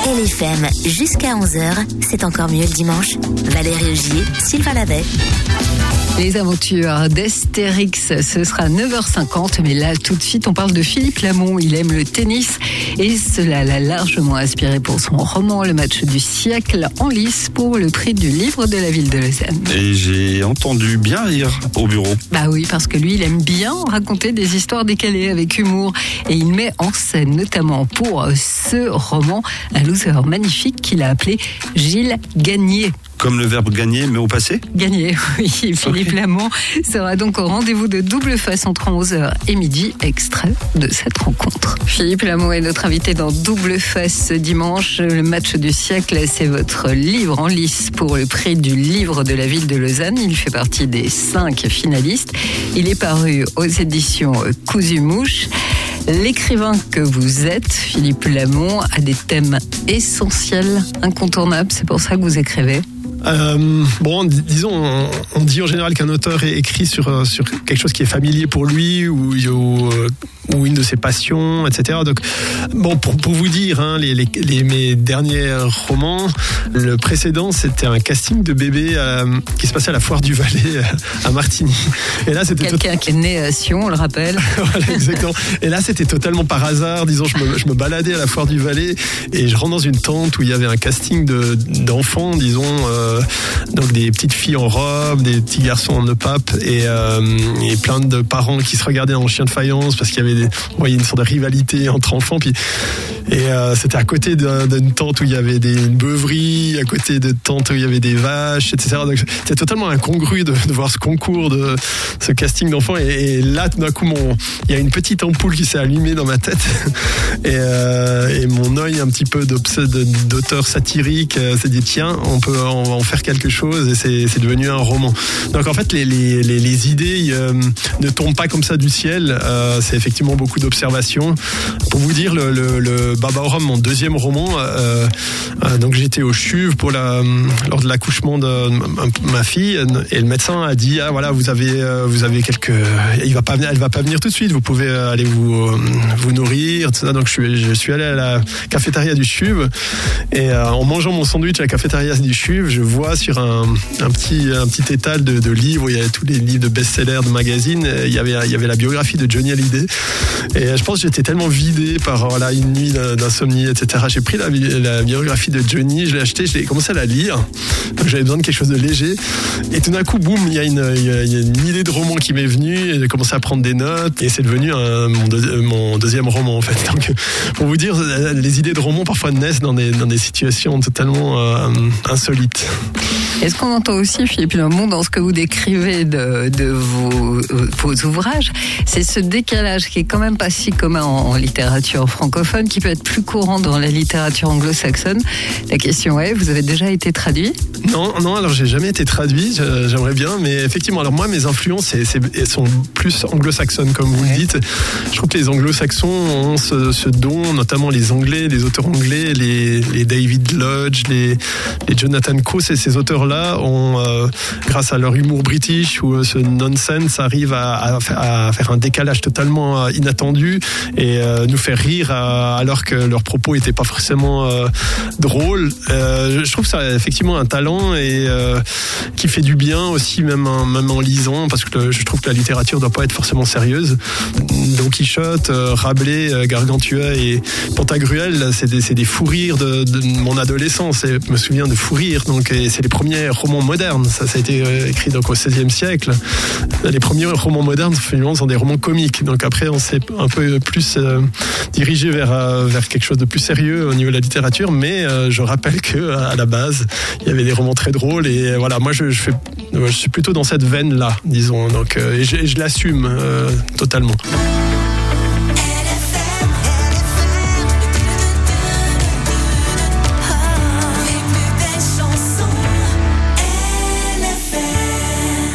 LFM jusqu'à 11h, c'est encore mieux le dimanche. Valérie Augier, Sylvain Lavet. Les aventures d'Astérix, ce sera 9h50, mais là tout de suite on parle de Philippe Lamont. Il aime le tennis et cela l'a largement inspiré pour son roman Le match du siècle en lice pour le prix du livre de la ville de Lausanne. Et j'ai entendu bien rire au bureau. Bah oui, parce que lui il aime bien raconter des histoires décalées avec humour et il met en scène notamment pour ce roman un loser magnifique qu'il a appelé Gilles Gagné. Comme le verbe gagner, mais au passé ? Gagner, oui. Philippe Lamont sera donc au rendez-vous de Double Face entre 11h et midi, extrait de cette rencontre. Philippe Lamont est notre invité dans Double Face ce dimanche. Le match du siècle, c'est votre livre en lice pour le prix du livre de la ville de Lausanne. Il fait partie des 5 finalistes. Il est paru aux éditions Cousu Mouche. L'écrivain que vous êtes, Philippe Lamont, a des thèmes essentiels, incontournables. C'est pour ça que vous écrivez. Disons, on dit en général qu'un auteur écrit sur quelque chose qui est familier pour lui ou une de ses passions, etc. Donc, pour vous dire, mes derniers romans, le précédent, c'était un casting de bébé qui se passait à la Foire du Valais à Martigny. Et là, c'était quelqu'un qui est né à Sion, on le rappelle. Voilà, exactement. Et là, c'était totalement par hasard. Disons, je me baladais à la Foire du Valais et je rentre dans une tente où il y avait un casting d'enfants, disons, donc des petites filles en robe, des petits garçons en nœud-pape et plein de parents qui se regardaient en chien de faïence parce qu'il y avait on voyait une sorte de rivalité entre enfants. C'était à côté d'une tente où il y avait une beuverie, à côté de tente où il y avait des vaches, etc. Donc c'était totalement incongru de voir ce concours, de ce casting d'enfants. Et là, tout d'un coup, il y a une petite ampoule qui s'est allumée dans ma tête et mon œil un petit peu d'auteur satirique s'est dit tiens, on va en faire quelque chose et c'est devenu un roman. Donc en fait, les idées ne tombent pas comme ça du ciel. C'est effectivement beaucoup d'observations. Pour vous dire, le Baba Oram, mon deuxième roman, donc j'étais au CHUV lors de l'accouchement de ma fille et le médecin a dit voilà, vous avez quelques, elle va pas venir tout de suite, vous pouvez aller vous nourrir, tout ça. Donc je suis allé à la cafétéria du CHUV et en mangeant mon sandwich à la cafétéria du CHUV, je vois sur un petit étal de livres où il y avait tous les livres de best-sellers de magazines, il y avait la biographie de Johnny Hallyday et je pense que j'étais tellement vidé par une nuit d'insomnie, etc. J'ai pris la biographie de Johnny, je l'ai acheté, j'ai commencé à la lire, donc j'avais besoin de quelque chose de léger et tout d'un coup boum, il y a une idée de roman qui m'est venue et j'ai commencé à prendre des notes et c'est devenu mon deuxième roman en fait. Donc pour vous dire, les idées de roman parfois naissent dans des situations totalement insolites. Est-ce qu'on entend aussi, Philippe Lamont, dans ce que vous décrivez de vos ouvrages, c'est ce décalage qui est quand même pas si commun en littérature francophone, qui peut être plus courant dans la littérature anglo-saxonne. La question est, vous avez déjà été traduit ? Non, alors j'ai jamais été traduit, j'aimerais bien, mais effectivement, alors moi, mes influences, elles sont plus anglo-saxonnes, comme vous le dites. Je trouve que les anglo-saxons ont ce don, notamment les Anglais, les auteurs anglais, les David Lodge, les Jonathan Coe, ces auteurs-là ont, grâce à leur humour british ou ce nonsense, arrivent à faire un décalage totalement inattendu et nous faire rire alors que leurs propos n'étaient pas forcément drôles. Je trouve ça effectivement un talent et qui fait du bien aussi, même en lisant, parce que je trouve que la littérature ne doit pas être forcément sérieuse. Don Quichotte, Rabelais, Gargantua et Pantagruel, c'est des fous rires de mon adolescence. Et je me souviens de fous rires, donc c'est les premiers romans modernes. Ça a été écrit donc au XVIe siècle. Les premiers romans modernes, finalement, sont des romans comiques. Donc après, on s'est un peu plus dirigé vers quelque chose de plus sérieux au niveau de la littérature. Mais je rappelle que à la base, il y avait des romans très drôles. Et voilà, moi, je suis plutôt dans cette veine-là, disons. Donc, et je l'assume totalement.